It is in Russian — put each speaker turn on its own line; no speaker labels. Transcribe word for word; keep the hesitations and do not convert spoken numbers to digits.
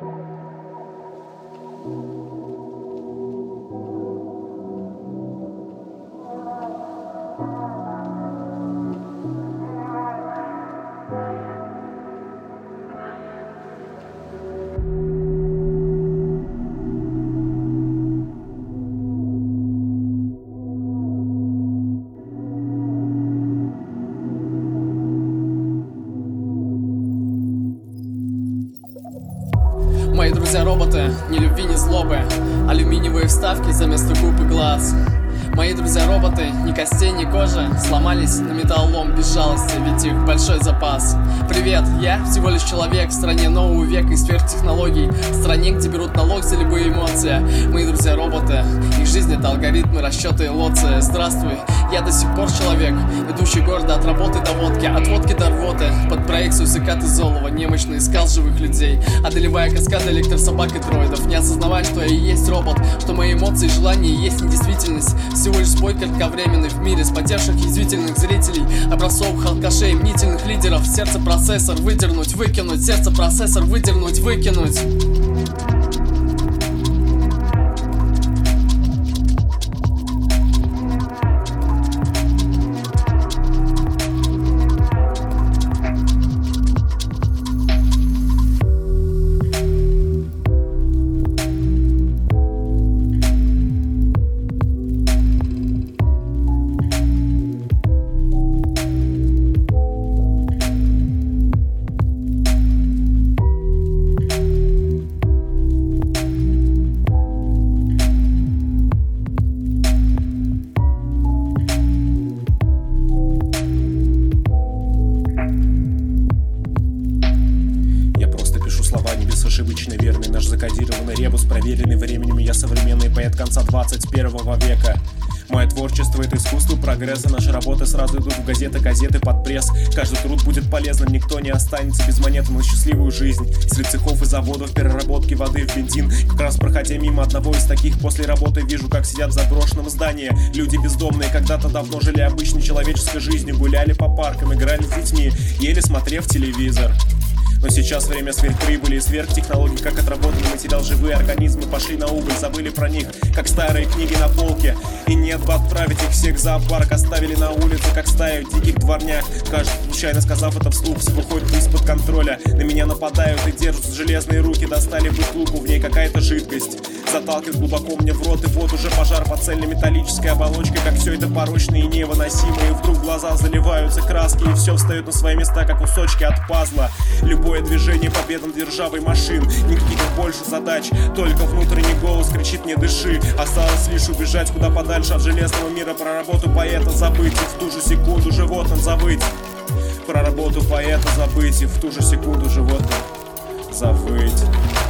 Мои друзья роботы, ни любви, ни злобы, алюминиевые вставки за место губ и глаз. Мои друзья роботы, ни костей, ни кожи, сломались на металлолом без жалости, ведь их большой запас. Привет, я всего лишь человек в стране нового века и сверхтехнологий, в стране, где берут налог за любые эмоции. Мои друзья роботы, их жизнь это алгоритмы, расчеты и лоции. Здравствуй, я до сих пор человек, идущий гордо от работы до водки, от водки до рвоты. Под проекцию Сыкаты Золова немощно искал живых людей, одолевая каскады электрособак и дроидов, не осознавая, что я и есть робот, что мои эмоции и желания и есть недействительность. Всего лишь спой кратковременный в мире спотевших язвительных зрителей, образцовых алкашей, мнительных лидеров. Сердце процессор выдернуть, выкинуть, сердце процессор выдернуть, выкинуть.
Ошибочно верный наш закодированный ребус, проверенный временем. Я современный поэт конца двадцать первого века. Мое творчество — это искусство прогресса. Наши работы сразу идут в газеты, газеты под пресс. Каждый труд будет полезным, никто не останется без монеты на счастливую жизнь. Среди цехов и заводов переработки воды в бензин. Как раз проходя мимо одного из таких после работы, вижу, как сидят в заброшенном здании люди бездомные. Когда-то давно жили обычной человеческой жизнью, гуляли по паркам, играли с детьми, ели, смотрев телевизор. Но сейчас время сверхприбыли и сверхтехнологий. Как отработанный материал, живые организмы пошли на убыль, забыли про них, как старые книги на полке. И нет бы отправить их всех в зоопарк, оставили на улице, как стаю диких дворняк. Кажется, случайно сказав это вслух, все выходит из-под контроля. На меня нападают и держат железные руки, достали бутылку, в ней какая-то жидкость. Заталкивает глубоко мне в рот, и вот уже пожар по цельнометаллической оболочке. Как все это порочно и невыносимо, и вдруг глаза заливаются краски, и все встает на свои места, как кусочки от пазла. Любое движение победа над державой машин, никаких больше задач, только внутренний голос кричит: не дыши. Осталось лишь убежать куда подальше от железного мира, про работу поэта забыть, и в ту же секунду животным завыть. Про работу поэта забыть, и в ту же секунду животным завыть.